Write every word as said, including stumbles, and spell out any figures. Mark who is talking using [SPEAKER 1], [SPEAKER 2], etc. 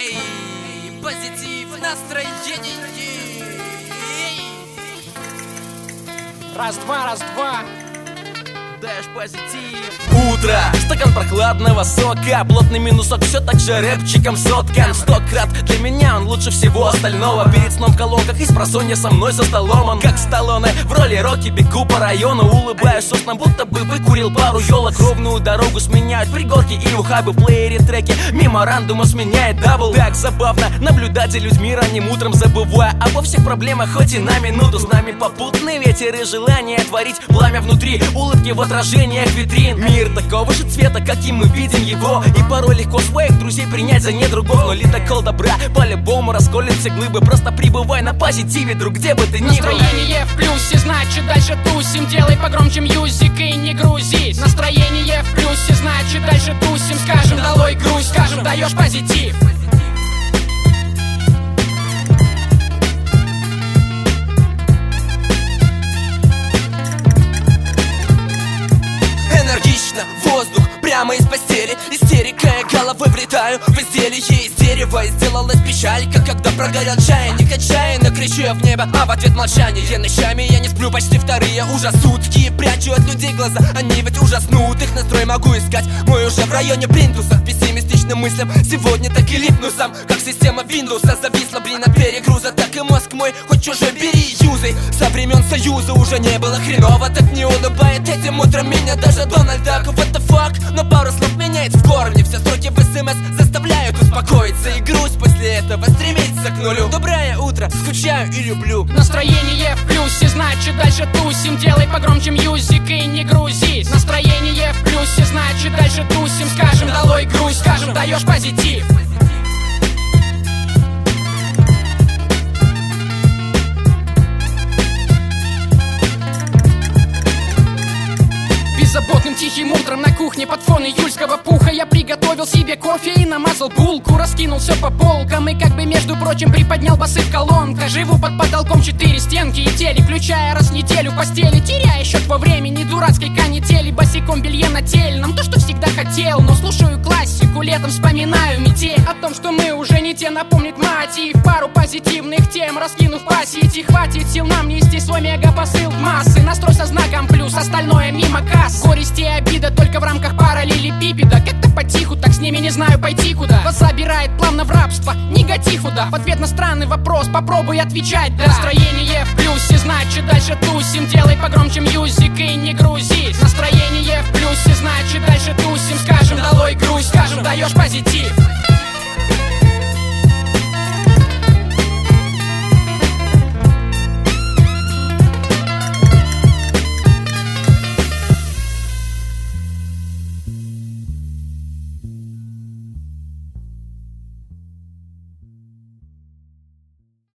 [SPEAKER 1] Эй, позитив, настроение.
[SPEAKER 2] Раз-два, раз-два.
[SPEAKER 1] Дэш позитив.
[SPEAKER 3] Утро, стакан прохладного сока, плотный минусок, все так же рэпчиком соткан. Сто крат, для меня он лучше всего остального. Перед сном в колонках и спросонья со мной со столом. Он как Сталлоне, в роли Рокки бегу по району. Улыбаюсь соснам, будто бы выкурил пару елок. Ровную дорогу сменяют пригорки и ухабы. В плеере треки меморандума сменяет дабл. Так забавно наблюдать за людьми ранним утром, забывая обо всех проблемах хоть и на минуту. С нами попутный ветер и желание творить пламя внутри, улыбки в отражениях витрин. Мир такого же цвета, как и мы видим его, и порой легко своих друзей принять за недругов. Но ледокол добра по-любому расколет все глыбы. Просто пребывай на позитиве, друг, где бы ты ни был.
[SPEAKER 2] Настроение в плюсе, значит дальше тусим. Делай погромче мьюзик и не грузись. Настроение в плюсе, значит дальше тусим. Скажем долой грусть, скажем даешь позитив.
[SPEAKER 4] Энергично, воздух, прямо из постели. Истерика, я головой влетаю в изделие из дерева. И сделалась печалька, когда прогорел чайник. Отчаянно кричу я в небо, а в ответ молчание. Ночами я не сплю почти вторые уже сутки. Прячу от людей глаза, они ведь ужаснут. Их настрой могу искать, мой уже в районе плинтуса. Пессимистичным мыслям сегодня так и липну сам, как система Windows. Зависла, блин, от перегруза. Так и мозг мой, хоть чужой бери, юзай. Со времен Союза уже не было хреново. Так не улыбает этим утром меня даже Дональд Дак. What the fuck? Но пару слов меняет в корне. Все строки в СМС заставляют успокоиться. И грусть после этого стремится к нулю. Доброе утро, скучаю и люблю.
[SPEAKER 2] Настроение в плюсе, значит дальше тусим. Делай погромче мьюзик и не грузись. Настроение в плюсе, значит дальше тусим. Скажем долой грусть, скажем даешь позитив. Беззаботным тихим утром на кухне под фон июльского пуха я приготовил себе кофе и намазал булку. Раскинул все по полкам и как бы между прочим приподнял басы в колонках. Живу под потолком четыре стенки и телек, включая раз в неделю в постели. Теряя счет во времени дурацкой канители, босиком белье нательном, то что всегда хотел. Но слушаю классику, летом вспоминаю метель. О том, что мы уже не те, напомнит мать. И в пару позитивных тем раскинув по сети, хватит сил нам нести свой мегапосыл в массы. Настрой со знаком плюс, остальное мимо касс. Горесть и обида только в рамках параллелепипеда. Как-то потиху, так с ними не знаю пойти куда. Вас забирает плавно в рабство, негатив уда. В ответ на странный вопрос попробуй отвечать, да. Настроение в плюсе, значит дальше тусим. Делай погромче мьюзик и не грузись. Настроение в плюсе, значит дальше тусим. Скажем долой грусть, скажем даешь позитив.